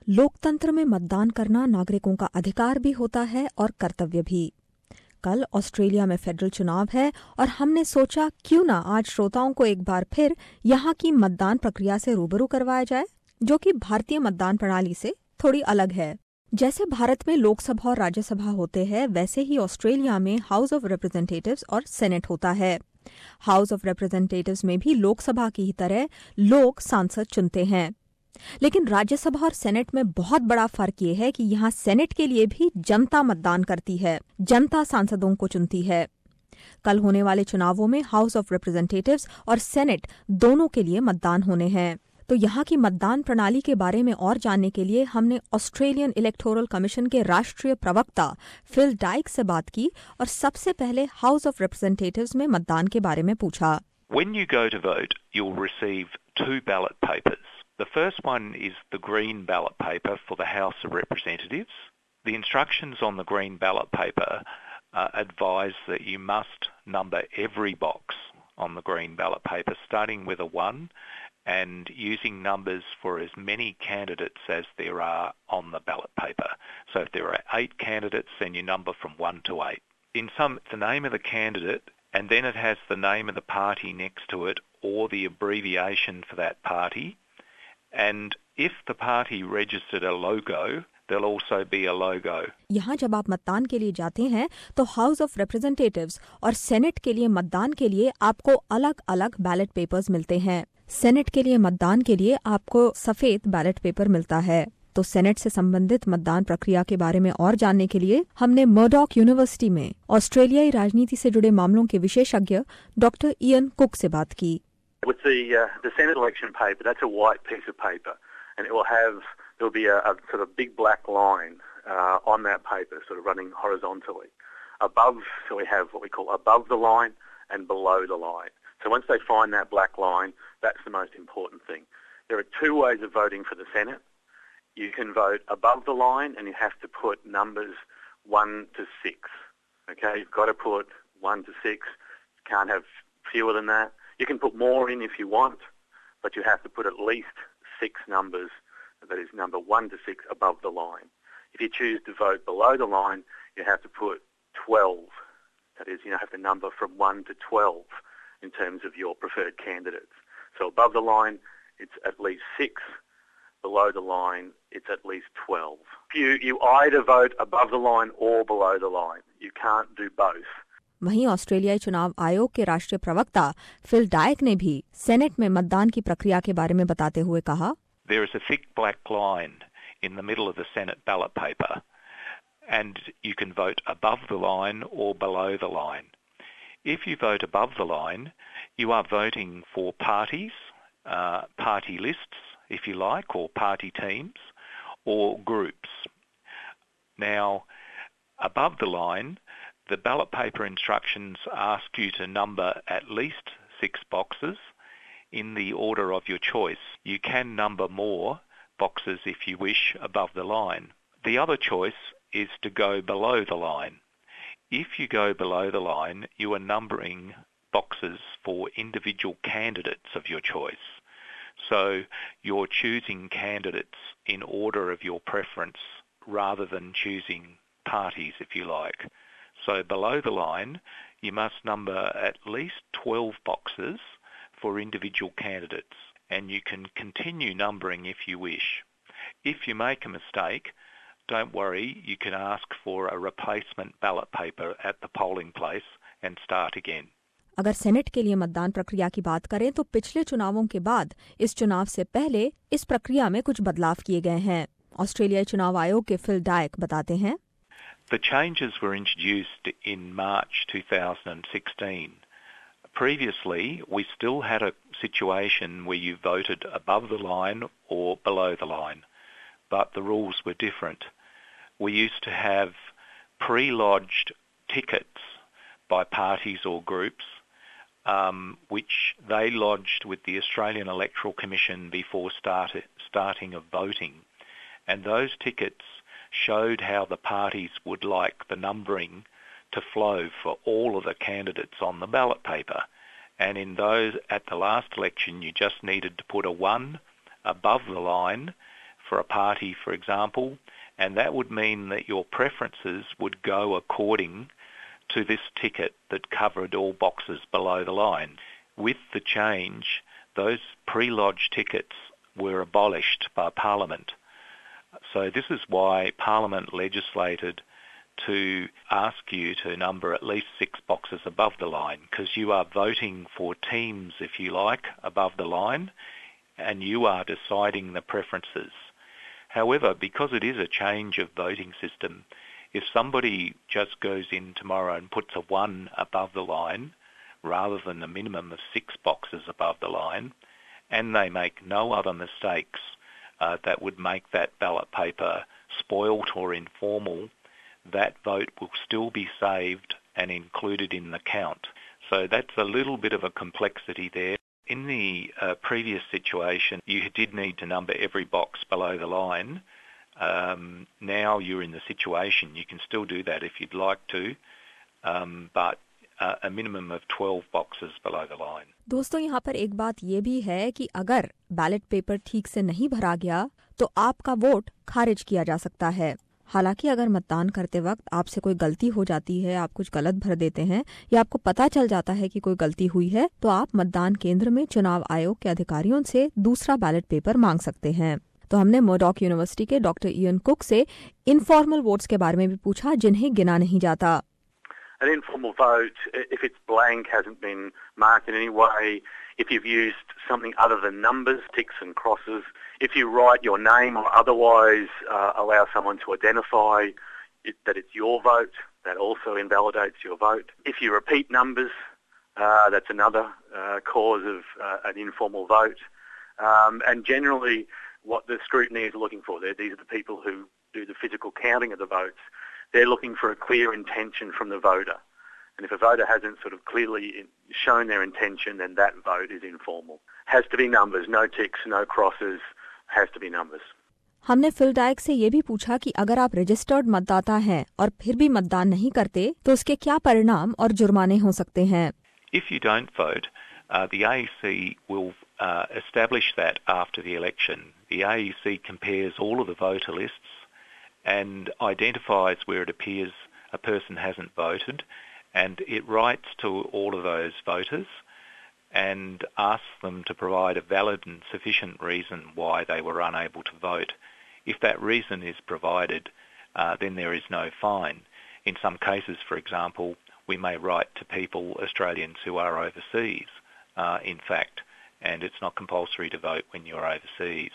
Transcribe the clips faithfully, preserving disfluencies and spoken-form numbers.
लोकतंत्र में मतदान करना नागरिकों का अधिकार भी होता है और कर्तव्य भी। कल ऑस्ट्रेलिया में फेडरल चुनाव है और हमने सोचा क्यों ना आज श्रोताओं को एक बार फिर यहाँ की मतदान प्रक्रिया से रूबरू करवाया जाए, जो कि भारतीय मतदान प्रणाली से थोड़ी अलग है। जैसे भारत में लोकसभा और राज्यसभा होते हैं, वैसे ही ऑस्ट्रेलिया में हाउस ऑफ रिप्रेजेंटेटिव्स और सेनेट होता है। हाउस ऑफ रिप्रेजेंटेटिव्स में भी लोकसभा की ही तरह लोग सांसद चुनते हैं, लेकिन राज्यसभा और सेनेट में बहुत बड़ा फर्क ये है कि यहाँ सेनेट के लिए भी जनता मतदान करती है, जनता सांसदों को चुनती है। कल होने वाले चुनावों में हाउस ऑफ रिप्रेजेंटेटिव्स और सेनेट दोनों के लिए मतदान होने हैं। तो यहाँ की मतदान प्रणाली के बारे में और जानने के लिए हमने ऑस्ट्रेलियन इलेक्टोरल कमीशन के राष्ट्रीय प्रवक्ता फिल डाइक से बात की और सबसे पहले हाउस ऑफ रिप्रेजेंटेटिव्स में मतदान के बारे में पूछा। When you go to vote, you'll receive two ballot papers. The first one is the green ballot paper for the House of Representatives. The instructions on the green ballot paper uh, advise that you must number every box on the green ballot paper, starting with a one and using numbers for as many candidates as there are on the ballot paper. So if there are eight candidates, then you number from one to eight. In some, it's the name of the candidate, and then it has the name of the party next to it or the abbreviation for that party. And if the party registered a logo, there'll also be a logo. यहाँ जब आप मतदान के लिए जाते हैं तो House of Representatives और सेनेट के लिए मतदान के लिए आपको अलग अलग बैलेट पेपर्स मिलते हैं। सेनेट के लिए मतदान के लिए आपको सफेद बैलेट पेपर मिलता है। तो सेनेट से संबंधित मतदान प्रक्रिया के बारे में और जानने के लिए हमने मर्डॉक यूनिवर्सिटी में ऑस्ट्रेलियाई राजनीति से जुड़े मामलों के विशेषज्ञ डॉक्टर इयन कुक से बात की। With the uh, the Senate election paper, that's a white piece of paper, and it will have there will be a, a sort of big black line uh, on that paper, sort of running horizontally. Above, so we have what we call above the line and below the line. So once they find that black line, that's the most important thing. There are two ways of voting for the Senate. You can vote above the line, and you have to put numbers one to six. Okay, you've got to put one to six. You can't have fewer than that. You can put more in if you want, but you have to put at least six numbers, that is number one to six, above the line. If you choose to vote below the line, you have to put twelve. That is, you have to number from one to twelve in terms of your preferred candidates. So above the line, it's at least six. Below the line, it's at least twelve. You, you either vote above the line or below the line. You can't do both. वहीं ऑस्ट्रेलियाई चुनाव आयोग के राष्ट्रीय प्रवक्ता fill Dyke ने भी senate में मतदान की प्रक्रिया के बारे में बताते हुए कहा, There is a thick black line in the middle of the Senate ballot paper, and you can vote above the line or below the line. If you vote above the line, you are voting for parties, uh, party lists, if you like, or party teams, or groups. Now, above the line, the ballot paper instructions ask you to number at least six boxes in the order of your choice. You can number more boxes if you wish above the line. The other choice is to go below the line. If you go below the line, you are numbering boxes for individual candidates of your choice. So you're choosing candidates in order of your preference rather than choosing parties, if you like. So below the line, you must number at least twelve boxes for individual candidates, and you can continue numbering if you wish. If you make a mistake, don't worry, you can ask for a replacement ballot paper at the polling place and start again. अगर Senate के लिए मतदान प्रक्रिया की बात करें तो पिछले चुनावों के बाद इस चुनाव से पहले इस प्रक्रिया में कुछ बदलाव किए गए हैं। ऑस्ट्रेलियाई चुनाव आयोग के फिल डाइक बताते हैं, The changes were introduced in March two thousand sixteen. Previously, we still had a situation where you voted above the line or below the line, but the rules were different. We used to have pre-lodged tickets by parties or groups, um, which they lodged with the Australian Electoral Commission before start, starting of voting. And those tickets showed how the parties would like the numbering to flow for all of the candidates on the ballot paper. And in those, at the last election, you just needed to put a one above the line for a party, for example, and that would mean that your preferences would go according to this ticket that covered all boxes below the line. With the change, those pre-lodged tickets were abolished by Parliament. So this is why Parliament legislated to ask you to number at least six boxes above the line, because you are voting for teams, if you like, above the line, and you are deciding the preferences. However, because it is a change of voting system, if somebody just goes in tomorrow and puts a one above the line, rather than a minimum of six boxes above the line, and they make no other mistakes uh, that would make that ballot paper spoilt or informal, that vote will still be saved and included in the count. So that's a little bit of a complexity there. In the uh, previous situation, you did need to number every box below the line. Um, now you're in the situation, you can still do that if you'd like to, um, but uh, a minimum of twelve boxes below the line. दोस्तों, यहाँ पर एक बात ये भी है कि अगर बैलेट पेपर ठीक से नहीं भरा गया तो आपका वोट खारिज किया जा सकता है। हालांकि अगर मतदान करते वक्त आपसे कोई गलती हो जाती है, आप कुछ गलत भर देते हैं या आपको पता चल जाता है कि कोई गलती हुई है, तो आप मतदान केंद्र में चुनाव आयोग के अधिकारियों से दूसरा बैलेट पेपर मांग सकते हैं। तो हमने मर्डॉक यूनिवर्सिटी के डॉक्टर इयन कुक से इनफॉर्मल वोट्स के बारे में भी पूछा, जिन्हें गिना नहीं जाता। An informal vote, if it's blank, hasn't been marked in any way, if you've used something other than numbers, ticks and crosses, if you write your name or otherwise uh, allow someone to identify it, that it's your vote, that also invalidates your vote. If you repeat numbers, uh, that's another uh, cause of uh, an informal vote. Um, and generally, what the scrutiny is looking for there, these are the people who do the physical counting of the votes. They're looking for a clear intention from the voter. And if a voter hasn't sort of clearly shown their intention, then that vote is informal. Has to be numbers, no ticks, no crosses, has to be numbers. हमने Phil Dyke से ये भी पूछा कि अगर आप registered मतदाता हैं और फिर भी मतदान नहीं करते तो उसके क्या परिणाम और जुर्माने हो सकते हैं। If you don't vote, uh, the A E C will uh, establish that after the election. The A E C compares all of the voter lists and identifies where it appears a person hasn't voted, and it writes to all of those voters and asks them to provide a valid and sufficient reason why they were unable to vote. If that reason is provided, uh, then there is no fine. In some cases, for example, we may write to people, Australians who are overseas, uh, in fact, and it's not compulsory to vote when you're overseas.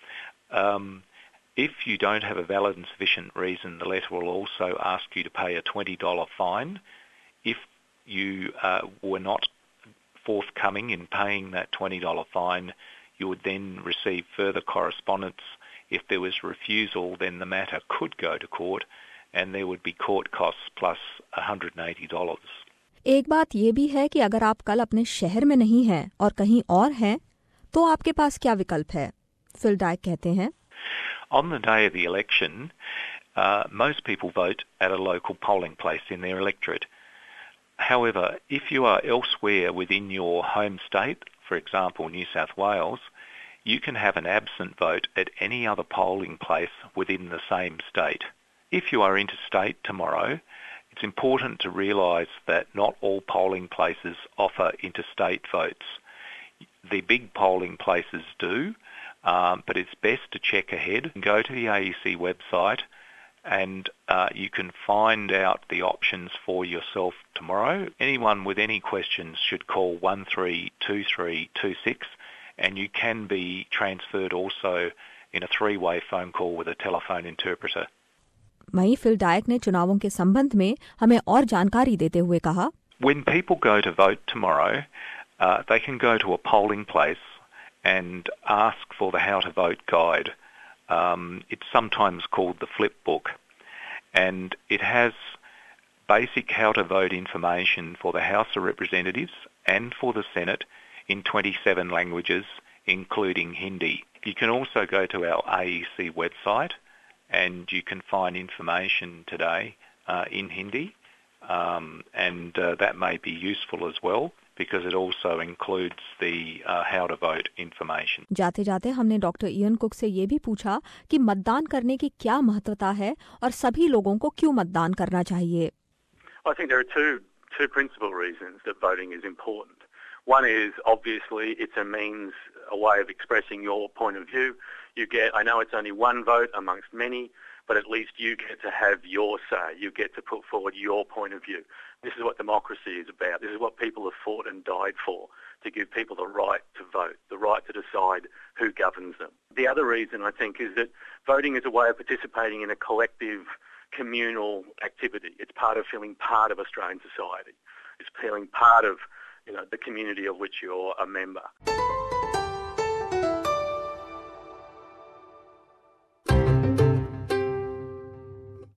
Um, if you don't have a valid and sufficient reason, the letter will also ask you to pay a twenty dollars fine. If you uh, were not forthcoming in paying that twenty dollars fine, you would then receive further correspondence. If there was refusal, then the matter could go to court and there would be court costs plus one hundred eighty dollars. एक बात ये भी है कि अगर आप कल अपने शहर में नहीं हैं और कहीं और हैं, तो आपके पास क्या विकल्प है? फिल डाइक कहते हैं, On the day of the election, uh, most people vote at a local polling place in their electorate. However, if you are elsewhere within your home state, for example New South Wales, you can have an absent vote at any other polling place within the same state. If you are interstate tomorrow, it's important to realise that not all polling places offer interstate votes. The big polling places do, um, but it's best to check ahead. Go to the A E C website and uh, you can find out the options for yourself tomorrow. Anyone with any questions should call one three two three two six, and you can be transferred also in a three-way phone call with a telephone interpreter. वहीं Phil Dyke ने चुनावों के संबंध में हमें और जानकारी देते हुए कहा, When people go to vote tomorrow, uh, they can go to a polling place and ask for the How to Vote guide. Um, it's sometimes called the Flip Book, and it has basic how to vote information for the House of Representatives and for the Senate in twenty-seven languages, including Hindi. You can also go to our A E C website and you can find information today uh, in Hindi, um, and uh, that may be useful as well. because it also includes the uh, how to vote information. जाते जाते हमने doctor Ian Cook से ये भी पूछा कि मतदान करने की क्या महत्वता है और सभी लोगों को क्यों मतदान करना चाहिए. I think there are two two principal reasons that voting is important. One is obviously it's a means, a way of expressing your point of view. You get, I know it's only one vote amongst many, but at least you get to have your say. You get to put forward your point of view. This is what democracy is about. This is what people have fought and died for, to give people the right to vote, the right to decide who governs them. The other reason, I think, is that voting is a way of participating in a collective, communal activity. It's part of feeling part of Australian society. It's feeling part of, you know, the community of which you're a member.